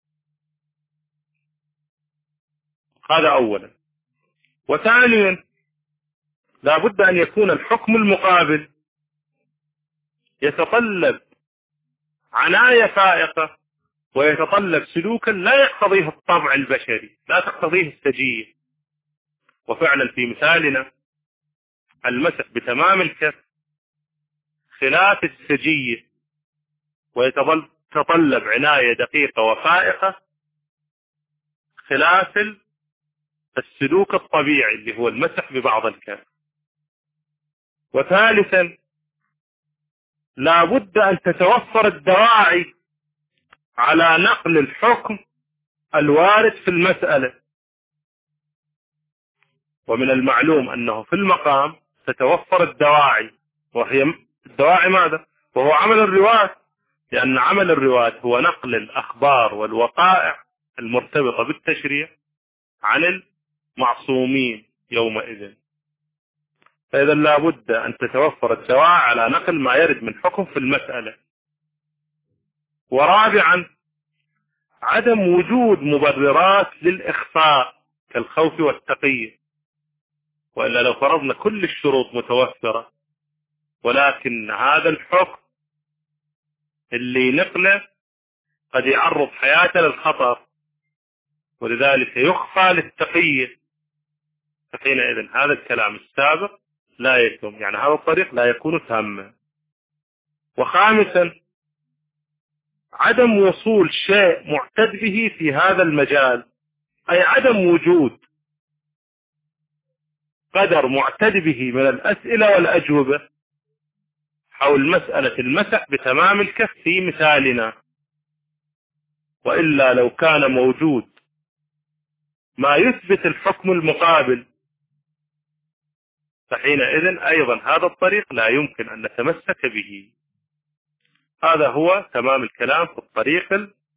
هذا أولا. وثانيا لا بد أن يكون الحكم المقابل يتطلب عناية فائقة ويتطلب سلوكا لا يقتضيه الطبع البشري، لا تقتضيه السجية. وفعلا في مثالنا المسح بتمام الكف خلاف السجية، ويتطلب عناية دقيقة وفائقة خلاف السلوك الطبيعي اللي هو المسح ببعض الكف. وثالثا لا بد أن تتوفر الدواعي على نقل الحكم الوارد في المسألة. ومن المعلوم أنه في المقام تتوفر الدواعي، وهي الدواعي ماذا؟ وهو عمل الرواة، لأن عمل الرواة هو نقل الأخبار والوقائع المرتبطة بالتشريع عن المعصومين يومئذ. فإذا لا بد أن تتوفر الدواعي على نقل ما يرد من حكم في المسألة. ورابعا عدم وجود مبررات للإخفاء كالخوف والتقية، وإلا لو فرضنا كل الشروط متوفرة ولكن هذا الحكم اللي نقله قد يعرض حياته للخطر ولذلك يخفى للتقية، فحينئذ هذا الكلام السابق لا يتم، يعني هذا الطريق لا يكون تاما. وخامسا عدم وصول شيء معتد به في هذا المجال، أي عدم وجود قدر معتد به من الأسئلة والأجوبة حول مسألة المسح بتمام الكف في مثالنا. وإلا لو كان موجود ما يثبت الحكم المقابل فحينئذ أيضا هذا الطريق لا يمكن أن نتمسك به. هذا هو تمام الكلام في الطريق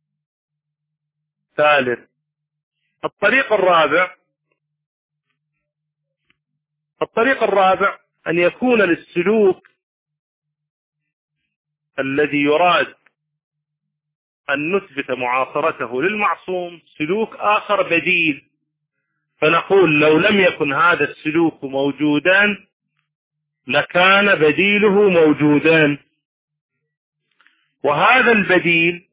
الثالث. الطريق الرابع الطريق الرابع أن يكون للسلوك الذي يراد أن نثبت معاصرته للمعصوم سلوك آخر بديل، فنقول لو لم يكن هذا السلوك موجودا لكان بديله موجودا. وهذا البديل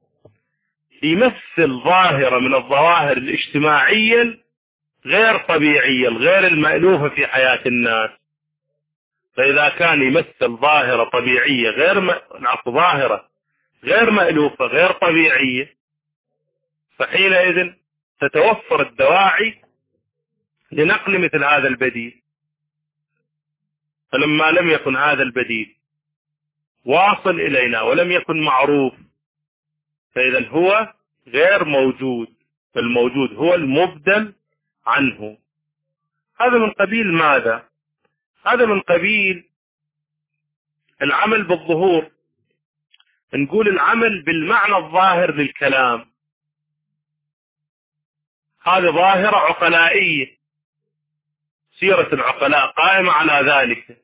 يمثل ظاهرة من الظواهر الاجتماعية غير طبيعية الغير المألوفة في حياة الناس. فإذا كان يمثل ظاهرة طبيعية غير م... ظاهرة غير مألوفة غير طبيعية فحينئذ تتوفر الدواعي لنقل مثل هذا البديل. فلما لم يكن هذا البديل واصل إلينا ولم يكن معروف فإذا هو غير موجود، فالموجود هو المبدل عنه. هذا من قبيل ماذا؟ هذا من قبيل العمل بالظهور. نقول العمل بالمعنى الظاهر للكلام، هذه ظاهرة عقلائية، سيرة العقلاء قائمة على ذلك.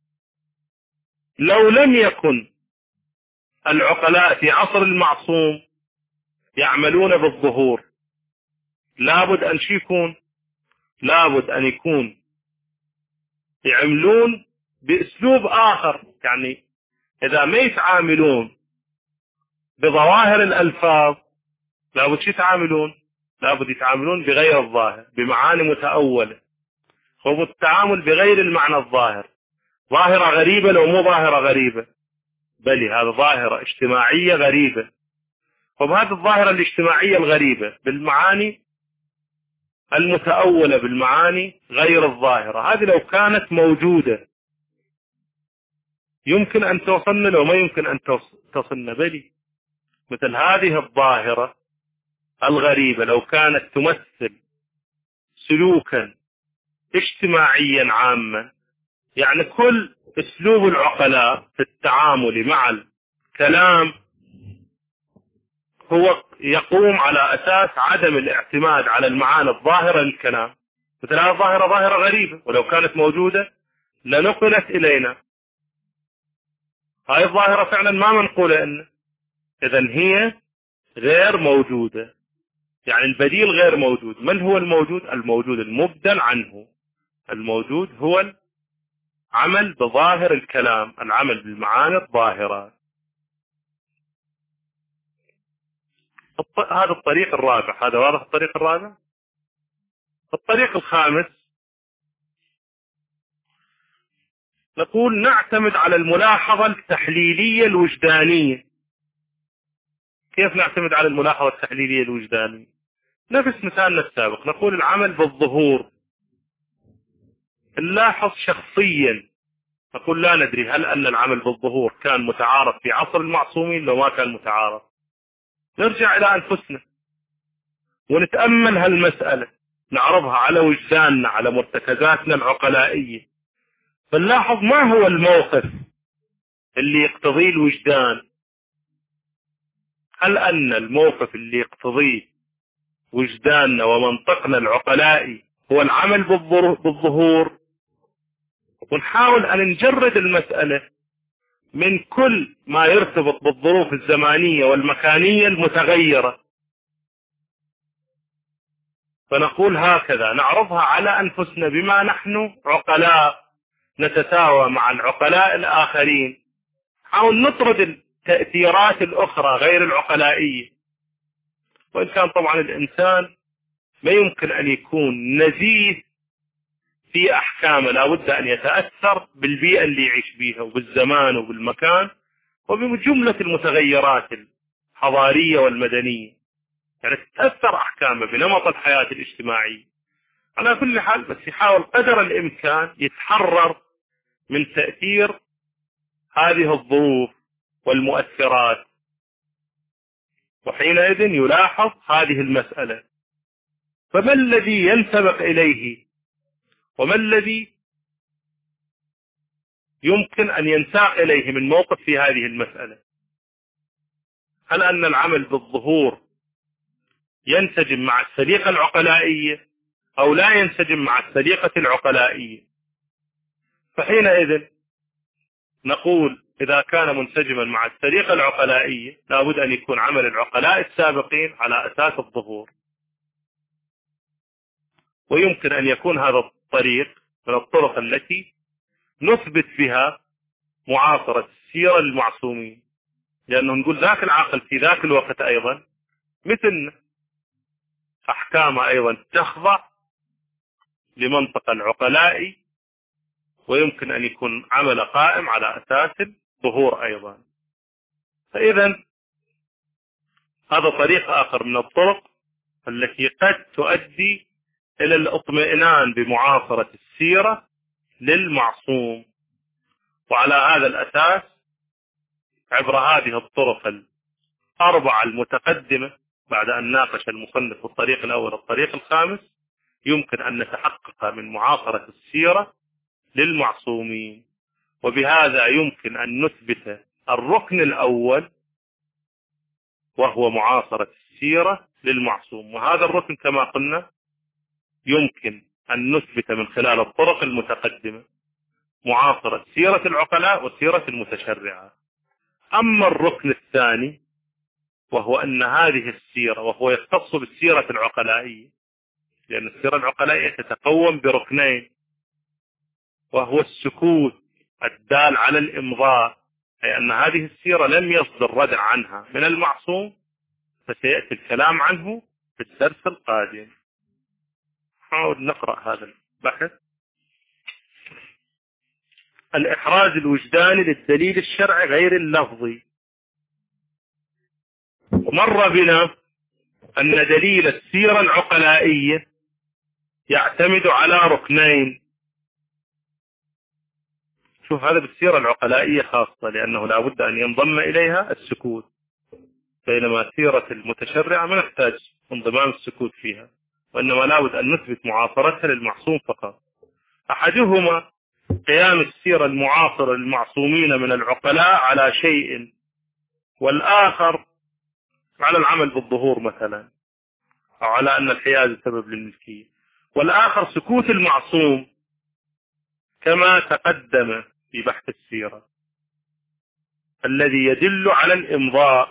لو لم يكن العقلاء في عصر المعصوم يعملون بالظهور لابد أن يكون لابد أن يكون يعملون بأسلوب آخر. يعني إذا ما يتعاملون بظواهر الألفاظ لابد شو يتعاملون؟ لابد يتعاملون بغير الظاهر بمعاني متأولة. هو التعامل بغير المعنى الظاهر ظاهرة غريبة، لو مو ظاهرة غريبة بل هذا ظاهرة اجتماعية غريبة. وبهذه الظاهرة الاجتماعية الغريبة بالمعاني المتأولة بالمعاني غير الظاهرة، هذه لو كانت موجودة يمكن أن توصلنا لو ما يمكن أن تصلنا. بلي مثل هذه الظاهرة الغريبة لو كانت تمثل سلوكا اجتماعيا عاما، يعني كل اسلوب العقلاء في التعامل مع الكلام هو يقوم على أساس عدم الاعتماد على المعاني الظاهرة للكلام. مثل هذه الظاهرة ظاهرة غريبة ولو كانت موجودة لنقلت إلينا. هاي الظاهرة فعلا ما منقولة إن إذن هي غير موجودة، يعني البديل غير موجود. من هو الموجود؟ الموجود المبدل عنه. الموجود هو العمل بظاهر الكلام، العمل بالمعاني الظاهرة. هذا الطريق الرابع. هذا واضح الطريق الرابع. الطريق الخامس نقول نعتمد على الملاحظة التحليلية الوجدانية. كيف نعتمد على الملاحظة التحليلية الوجدانية؟ نفس مثالنا السابق، نقول العمل بالظهور. نلاحظ شخصيا، نقول لا ندري هل أن العمل بالظهور كان متعارف في عصر المعصومين لو ما كان متعارف. نرجع إلى أنفسنا ونتأمل هالمسألة، نعرضها على وجداننا، على مرتكزاتنا العقلائية، فنلاحظ ما هو الموقف اللي يقتضيه الوجدان. هل أن الموقف اللي يقتضيه وجداننا ومنطقنا العقلائي هو العمل بالظهور؟ ونحاول أن نجرد المسألة من كل ما يرتبط بالظروف الزمانية والمكانية المتغيرة، فنقول هكذا نعرضها على أنفسنا بما نحن عقلاء نتساوى مع العقلاء الآخرين. نحاول نطرد التأثيرات الأخرى غير العقلائية. وإن كان طبعا الإنسان ما يمكن أن يكون نزيه في أحكامه، لا بد أن يتأثر بالبيئة اللي يعيش بيها وبالزمان وبالمكان وبجملة المتغيرات الحضارية والمدنية، يعني تتأثر أحكامه بنمط الحياة الاجتماعية. على كل حال بس يحاول قدر الإمكان يتحرر من تأثير هذه الظروف والمؤثرات، وحينئذ يلاحظ هذه المسألة. فما الذي ينسبق إليه وما الذي يمكن أن ينساق إليه من موقف في هذه المسألة؟ هل أن العمل بالظهور ينسجم مع السليقة العقلائية أو لا ينسجم مع السليقة العقلائية؟ فحينئذ نقول إذا كان منسجما مع السليقة العقلائية لابد أن يكون عمل العقلاء السابقين على أساس الظهور. ويمكن أن يكون هذا الطريق من الطرق التي نثبت بها معاصرة السيرة المعصومين، لأنه نقول ذاك العقل في ذاك الوقت أيضا مثلنا، أحكامه أيضا تخضع لمنطق العقلاء، ويمكن أن يكون عمل قائم على أساس الظهور أيضا. فإذا هذا طريق آخر من الطرق التي قد تؤدي إلى الاطمئنان بمعاصرة السيرة للمعصوم. وعلى هذا الأساس عبر هذه الطرق الأربعة المتقدمة بعد أن ناقش المصنف الطريق الأول الطريق الخامس يمكن أن نتحقق من معاصرة السيرة للمعصومين. وبهذا يمكن أن نثبت الركن الأول وهو معاصرة السيرة للمعصوم. وهذا الركن كما قلنا يمكن أن نثبت من خلال الطرق المتقدمة معاصرة سيرة العقلاء وسيرة المتشرعة. أما الركن الثاني وهو أن هذه السيرة، وهو يختص بالسيرة العقلائية، لأن السيرة العقلائية تتقوم بركنين، وهو السكوت الدال على الإمضاء، أي أن هذه السيرة لم يصدر ردع عنها من المعصوم، فسيأتي الكلام عنه في الدرس القادم. نحاول نقرأ هذا البحث. الإحراز الوجداني للدليل الشرعي غير اللفظي. مر بنا أن دليل السيرة العقلائية يعتمد على ركنين. شوف هذا بالسيرة العقلائية خاصة، لأنه لا بد أن ينضم إليها السكوت، بينما سيرة المتشرعة ما نحتاج انضمام السكوت فيها، وإنما لا بد أن نثبت معاصرتها للمعصوم فقط. أحدهما قيام السيرة المعاصرة للمعصومين من العقلاء على شيء، والآخر على العمل بالظهور مثلا، أو على أن الحياز سبب للملكية، والآخر سكوت المعصوم كما تقدم في بحث السيرة الذي يدل على الإمضاء.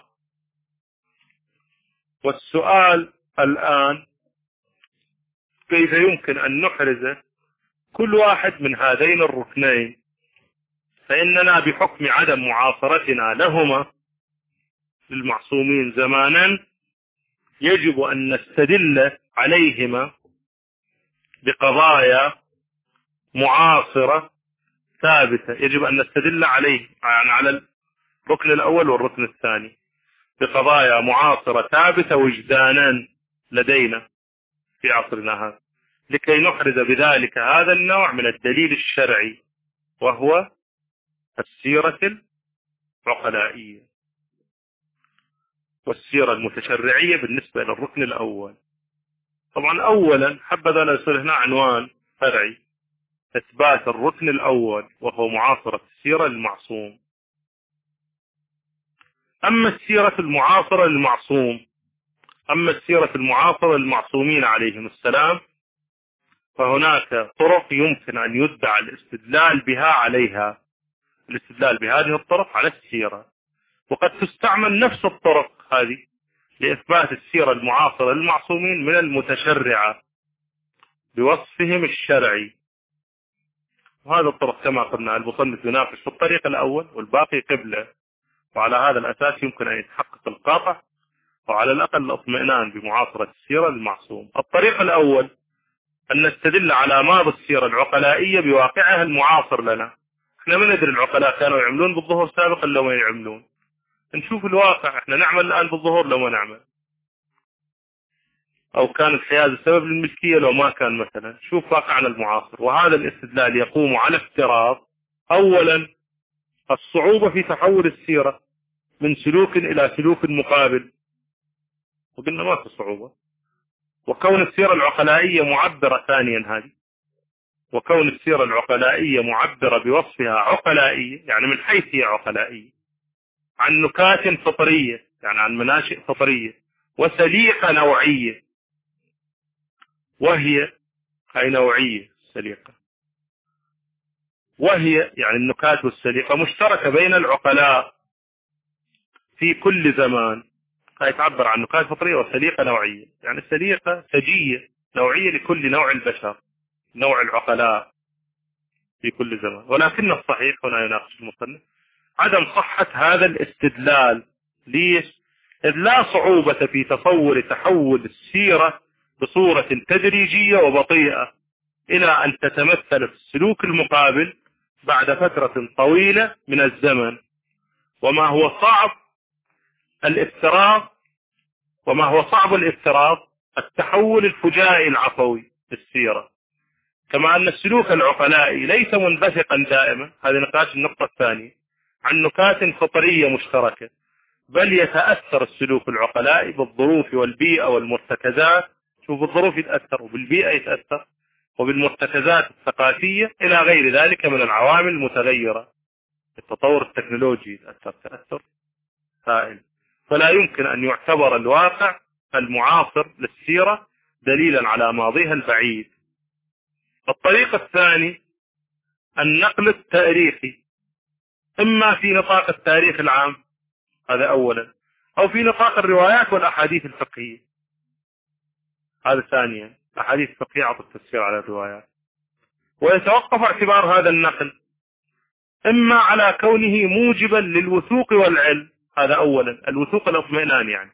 والسؤال الآن كيف يمكن أن نحرز كل واحد من هذين الركنين، فإننا بحكم عدم معاصرتنا لهما للمعصومين زمانا يجب أن نستدل عليهما بقضايا معاصرة ثابتة، يجب أن نستدل عليه يعني على الركن الأول والركن الثاني بقضايا معاصرة ثابتة وجدانا لدينا في عصرنا هذا، لكي نحرز بذلك هذا النوع من الدليل الشرعي وهو السيرة العقلائية والسيرة المتشرعية بالنسبة للركن الأول. طبعا أولا حبذا لا يصير هنا عنوان فرعي إثبات الركن الأول وهو معاصرة السيرة للمعصوم. أما السيرة المعاصرة للمعصوم أما السيرة المعاصرة للمعصومين عليهم السلام فهناك طرق يمكن أن يدعى الاستدلال بها عليها، الاستدلال بهذه الطرق على السيرة، وقد تستعمل نفس الطرق هذه لإثبات السيرة المعاصرة للمعصومين من المتشرعة بوصفهم الشرعي. وهذا الطرق كما قلنا المصنف يناقش في الطريق الأول والباقي قبله، وعلى هذا الأساس يمكن أن يتحقق القاطع وعلى الأقل الاطمئنان بمعاصرة السيرة للمعصوم. الطريق الأول أن نستدل على ماضي السيرة العقلائية بواقعها المعاصر لنا. احنا ما ندري العقلاء كانوا يعملون بالظهور سابقا لو ما يعملون، نشوف الواقع، احنا نعمل الآن بالظهور لو ما نعمل، أو كان الحياز السبب للملكية لو ما كان مثلا، شوف واقعنا المعاصر. وهذا الاستدلال يقوم على افتراض أولا الصعوبة في تحول السيرة من سلوك إلى سلوك مقابل، وقلنا ما في صعوبة، وكون السيرة العقلائية معبرة ثانيا هذه، وكون السيرة العقلائية معبرة بوصفها عقلائية يعني من حيث هي عقلائية عن نكات فطرية يعني عن مناشئ فطرية وسليقة نوعية، وهي هي نوعية سليقة، وهي يعني النكات والسليقة مشتركة بين العقلاء في كل زمان. هاي تعبر عن نكات فطرية وسليقة نوعية، يعني السليقة سجية نوعية لكل نوع البشر، نوع العقلاء في كل زمان. ولكن الصحيح هنا يناقش المصنف عدم صحة هذا الاستدلال. ليش؟ إذ لا صعوبة في تصور تحول السيرة بصورة تدريجية وبطيئة إلى أن تتمثل في السلوك المقابل بعد فترة طويلة من الزمن، وما هو صعب الافتراض وما هو صعب الافتراض التحول الفجائي العفوي في السيرة، كما أن السلوك العقلائي ليس منبثقا دائما، هذا نقاش النقطة الثانية، عن نكات فطرية مشتركة، بل يتأثر السلوك العقلائي بالظروف والبيئة والمرتكزات. شوف الظروف يتأثر وبالبيئة يتأثر وبالمرتكزات الثقافية إلى غير ذلك من العوامل المتغيرة. التطور التكنولوجي يتأثر تأثر هائل، فلا يمكن أن يعتبر الواقع المعاصر للسيرة دليلا على ماضيها البعيد. الطريق الثاني النقل التاريخي، إما في نطاق التاريخ العام هذا أولا، أو في نطاق الروايات والأحاديث الفقهية هذا ثانيا. الأحاديث الفقهية عطت تفسير على الروايات. ويتوقف اعتبار هذا النقل إما على كونه موجبا للوثوق والعلم، هذا أولا الوثوق الاطمئنان يعني،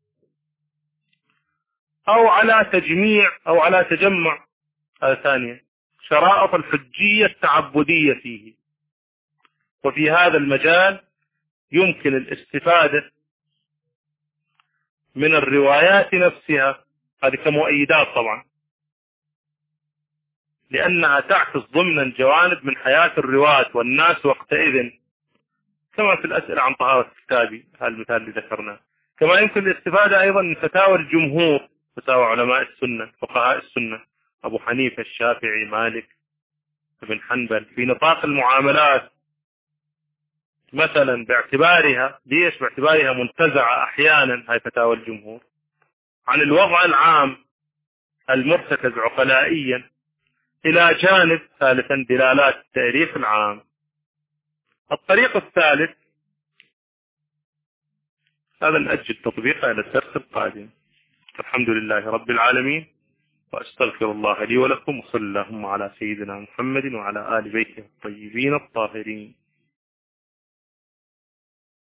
أو على تجميع أو على تجمع، هذا ثانيا، شرائط الحجية التعبدية فيه. وفي هذا المجال يمكن الاستفادة من الروايات نفسها، هذه كمؤيدات طبعا، لأنها تعكس ضمنا جوانب من حياة الرواة والناس وقتئذ، كما في الأسئلة عن طهارة كتابي هذا المثال اللي ذكرناه. كما يمكن الاستفادة أيضا من فتاوى الجمهور، فتاوى علماء السنة فقهاء السنة أبو حنيفة الشافعي مالك ابن حنبل في نطاق المعاملات مثلا، باعتبارها ليش باعتبارها منتزعة أحيانا هاي فتاوى الجمهور عن الوضع العام المرتكز عقلائيا، إلى جانب ثالثا دلالات التاريخ العام. الطريق الثالث هذا نأجل تطبيقه إلى الدرس القادم. الحمد لله رب العالمين، وأستغفر الله لي ولكم، وصلى اللهم على سيدنا محمد وعلى آل بيته الطيبين الطاهرين.